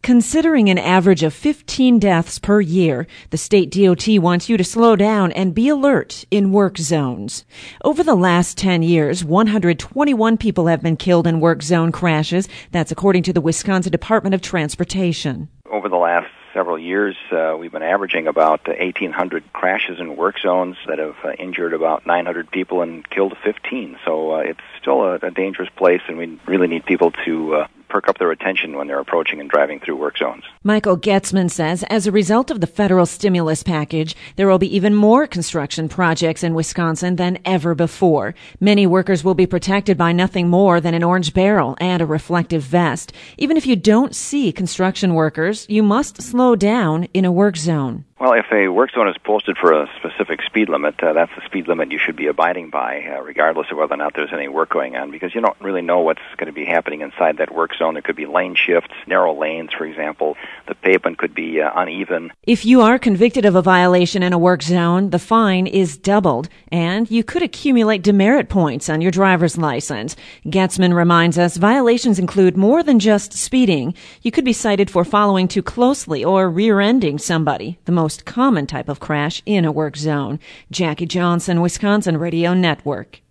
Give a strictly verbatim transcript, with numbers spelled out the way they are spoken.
Considering an average of fifteen deaths per year, the state D O T wants you to slow down and be alert in work zones. Over the last ten years, one hundred twenty-one people have been killed in work zone crashes. That's according to the Wisconsin Department of Transportation. Over the last several years, uh, we've been averaging about uh, eighteen hundred crashes in work zones that have uh, injured about nine hundred people and killed fifteen. So uh, it's still a, a dangerous place, and we really need people to uh, perk up their attention when they're approaching and driving through work zones. Michael Getzman says as a result of the federal stimulus package, there will be even more construction projects in Wisconsin than ever before. Many workers will be protected by nothing more than an orange barrel and a reflective vest. Even if you don't see construction workers, you must slow down in a work zone. Well, if a work zone is posted for a specific speed limit, uh, that's the speed limit you should be abiding by, uh, regardless of whether or not there's any work going on, because you don't really know what's going to be happening inside that work zone. There could be lane shifts, narrow lanes, for example. The pavement could be uh, uneven. If you are convicted of a violation in a work zone, the fine is doubled, and you could accumulate demerit points on your driver's license. Getzman reminds us violations include more than just speeding. You could be cited for following too closely or rear-ending somebody, the most common type of crash in a work zone. Jackie Johnson, Wisconsin Radio Network.